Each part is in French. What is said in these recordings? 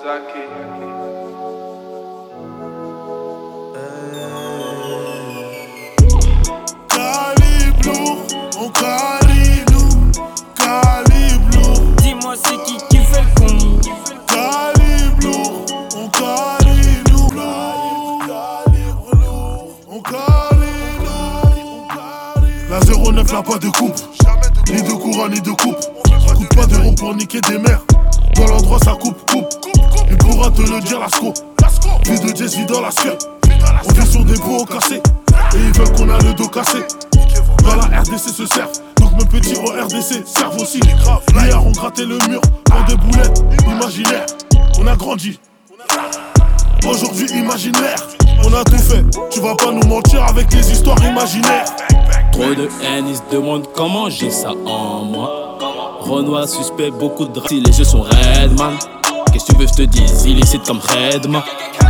Calibre lourd, on calibre nous. Calibre lourd. Dis-moi c'est qui fait le con. Calibre lourd, on calibre nous. Calibre lourd, on calibre nous. La 09 n'a pas de coupe, ni de courant ni de coupe. Ça coûte pas d'euros pour niquer des mères. Dans l'endroit ça coupe. Il pourra te le dire, Lasco. Vie de Jay-Z dans la square. On vit sur des bros cassés. Et ils veulent qu'on a le dos cassé. Dans la RDC se servent. Donc mes petits au RDC servent aussi. Hier on grattait le mur dans des boulettes imaginaires. On a grandi. Aujourd'hui imaginaire. On a tout fait. Tu vas pas nous mentir avec tes histoires imaginaires. Trop de haine, ils se demandent comment j'ai ça en moi. Renoir suspect, beaucoup de draps. Les yeux sont red man. Qu'est-ce que tu veux que je te dise? Illicite comme Redman.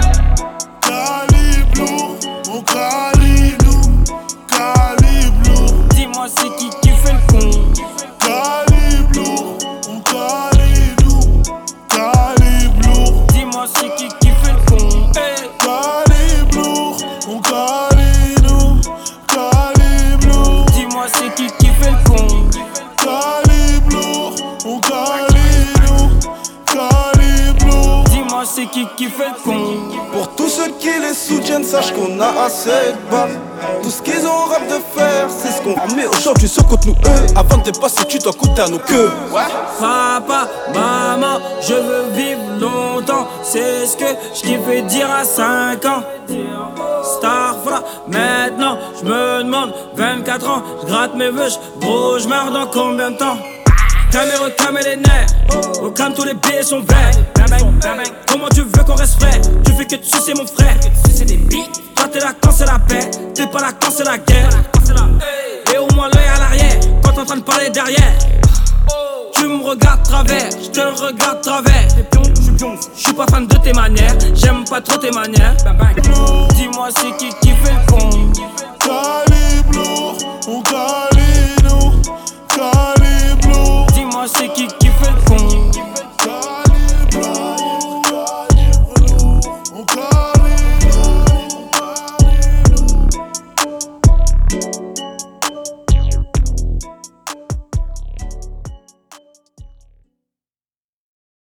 Calibre lourd, on calibre nous. Calibre lourd. Dis-moi c'est qui fait le con. Calibre lourd, on calibre nous. Calibre lourd. Dis-moi c'est qui fait le con. Hey. Calibre lourd, on calibre nous. Calibre lourd. Dis-moi c'est qui fait le con. Calibre lourd, on calibre nous. Calibre lourd. Dis-moi c'est qui fait le con. Pour tous ceux qui les soutiennent, sache qu'on a assez de balles. Tout ce qu'ils ont rêve de faire, c'est ce qu'on met aujourd'hui sur contre nous eux. Avant de dépasser, tu dois coûter à nos queues. Papa, maman, je veux vivre longtemps. C'est ce que je t'ai fait dire à 5 ans. Starfra, maintenant je me demande 24 ans, je gratte mes vœux, gros je meurs dans combien de temps? Caméra, les nerfs, au calme tous les billets sont verts. Comment tu veux qu'on reste frais? Tu fais que tu sucer mon frère. Toi t'es là quand c'est la paix, t'es pas là quand c'est la guerre. Et au moins l'œil à l'arrière, quand t'es en train de parler derrière. Tu me regardes travers, je te regarde travers. Je suis pas fan de tes manières, j'aime pas trop tes manières. Dis-moi c'est qui fait le con. Calibre lourd, on calibre nous. Calibre lourd. Dis-moi c'est qui